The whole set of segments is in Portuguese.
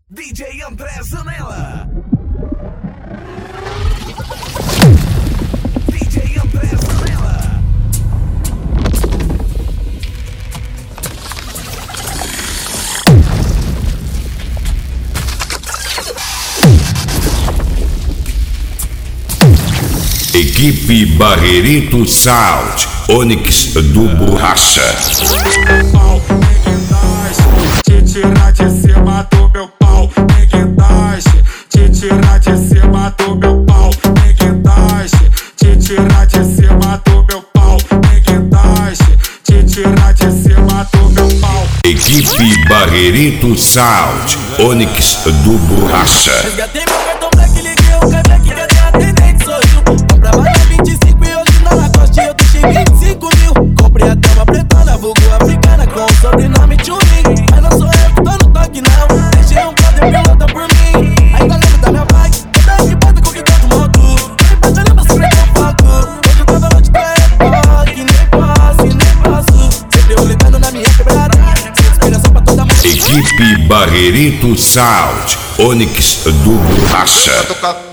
DJ André Zanella. DJ André Zanella. Equipe Barreirito Sound, Onyx do Borracha. Te tirar de cima do meu pau, neguindaste. Te tirar de cima do meu pau, neguindaste. Te tirar de cima do meu pau, neguindaste. Te tirar de cima do meu pau. Equipe Barreirito Sound, Onyx do Borracha. Resgatei meu cartão black, liguei o Kaibeck, cadê a atendente? Sou eu. Comprava na 25 e hoje na Lacoste eu deixei 25 mil. Comprei até uma pretona, vulgo africana com o sobrenome Tchuling. Mas não sou eu que tô no toque não, deixei um brother pilota por mim. Ainda lembro da minha bike, toda equipada com que tanto moto. Depois eu lembro sempre com foco. Hoje eu tava longe da época, nem posso. Sempre eu ligando na minha quebrada, sem inspiração pra toda mulher. Equipe Barreirito Sound, Onyx do Borracha.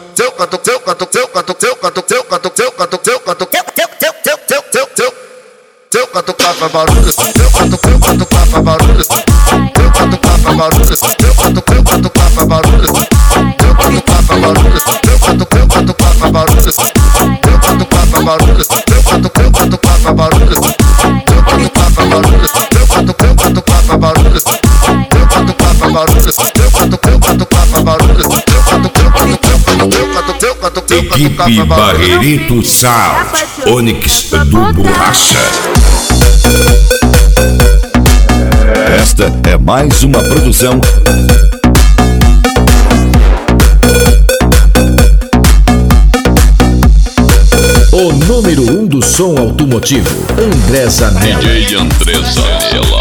Equipe Barreirito Sound, Onyx do Borracha. Esta é mais uma produção o número 1 do som automotivo, André Zanella. DJ André Zanella.